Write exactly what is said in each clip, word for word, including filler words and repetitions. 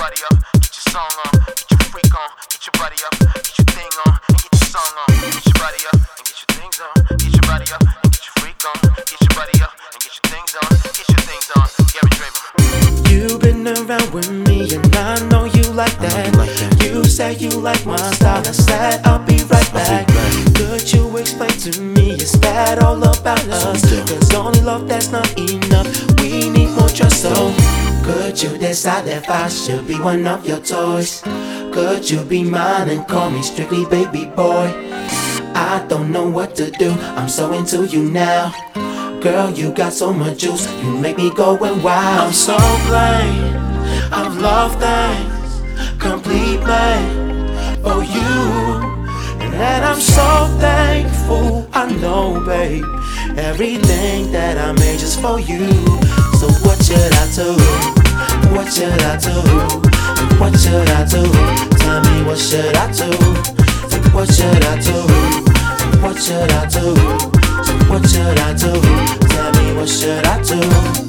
body up, get your song on, get your freak on, get your body up, get your thing on, and get your song on. Get your body up and get your things on. Get your body up and get your freak on. Get your body up and get your things on. Get your things on. Gary Draper. You've been around with me and I know you like that. You say you like my style, I said I'll be right back. Could you explain to me, is that all about us? There's only love that's not enough, we need more trust. So could you decide if I should be one of your toys? Could you be mine and call me strictly baby boy? I don't know what to do, I'm so into you now. Girl, you got so much juice, you make me go and wild. I'm so blind, I've loved things, complete man for you. And I'm so thankful, I know, babe, everything that I made just for you. So what should I do? What should I do? What should I do? Tell me what should I do? What should I do? What should I do? What should I do? Tell me what should I do?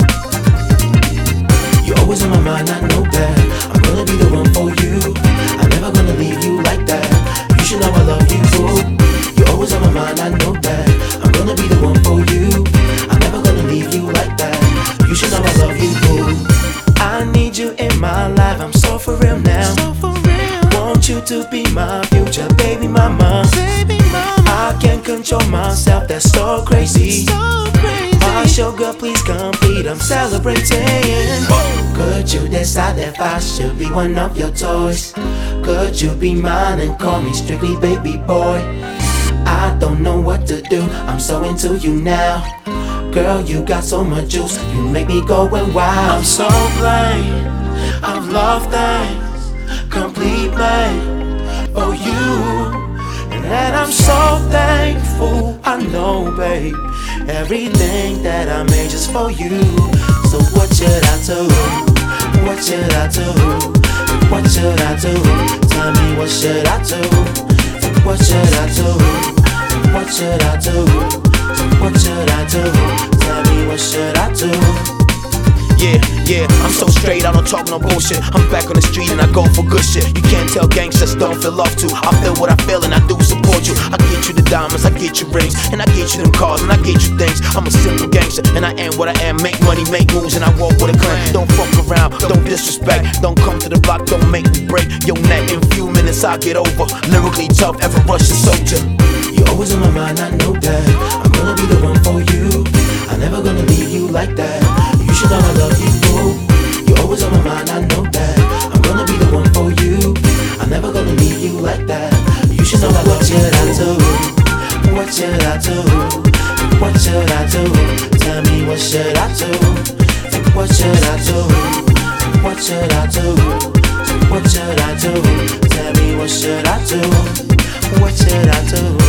You're always on my mind, I know that. I'm gonna be the one for you, I'm never gonna leave you like that. You should know I love you, boo. You're always on my mind, I know that. I'm gonna be the one for you, I'm never gonna leave you like that. You should know I love you, boo. I need you in my life, I'm so for real now. So for real. Want you to be my future baby mama. Baby mama. I can't control myself, that's so crazy. So crazy. My sugar, please complete, I'm celebrating. Could you decide if I should be one of your toys? Could you be mine and call me strictly baby boy? I don't know what to do, I'm so into you now. Girl, you got so much juice, you make me go and wild. I'm so blind, I've loved things, complete man for you. And I'm so thankful, I know, babe, everything that I made just for you. So what should I do? What should I do? What should I do? Tell me what should I do? What should I do? What should I do? What should I do? Tell me what should I do? Yeah, yeah, I'm so straight, I don't talk no bullshit. I'm back on the street and I go for good shit. You can't tell gangsters don't feel love too. I feel what I feel and I do support you. I get you the diamonds, I get you rings, and I get you them cars and I get you things. I'm a simple gangster and I am what I am. Make money, make moves, and I walk with a clan. Don't fuck around, don't disrespect. Don't come to the block, don't make me break your neck. In a few minutes I'll get over. Lyrically tough, ever rush a soldier. You're always on my mind, I know that. I'm gonna be the one for you, I'm never gonna leave you like that. You should know I love you, boo. You're always on my mind, I know that. I'm gonna be the one for you, I'm never gonna leave you like that. You should know I love you. What should I do? What should I do? What should I do? Tell me what should I do? What should I do? What should I do? What should I do? Tell me what should I do? What should I do?